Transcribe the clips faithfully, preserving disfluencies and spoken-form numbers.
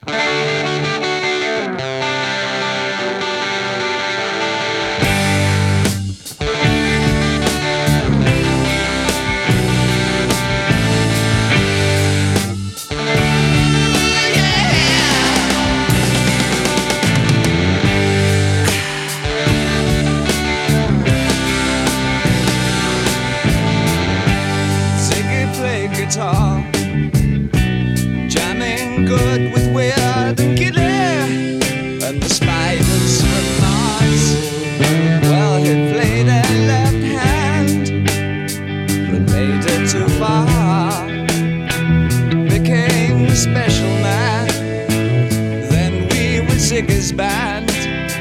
Guitar, jamming good with Weird and Gilly and the Spiders from Mars. Well, he played a left hand, but made it too far. Became the special man. Then we were Ziggy's band.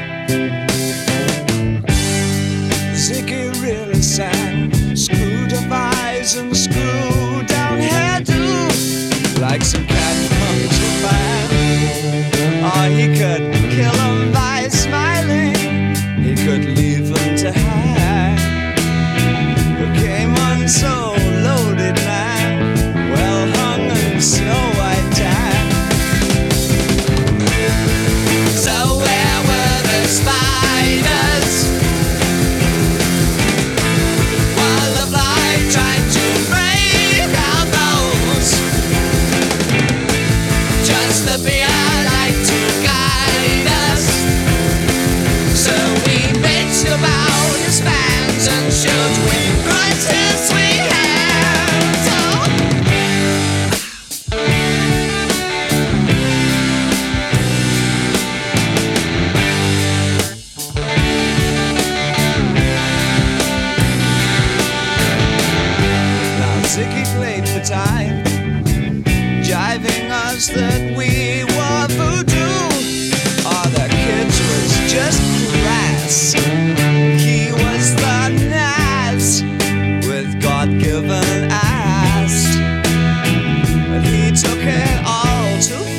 Ziggy really sang, screwed up eyes and screwed down hairdo, like some cat from Japan. Or he could kill him by smiling, he could leave him to hang. Who came on so loaded, man, well hung in snow white tan. So where were the spiders while the fly tried to break our bones? Just the beer like to guide us. So we bitched about his fans and shoot with grudges we had. So now Ziggy played for time, jiving us that we were voodoo. All the kids was just crass. He was the Naz with God-given ass, but he took it all too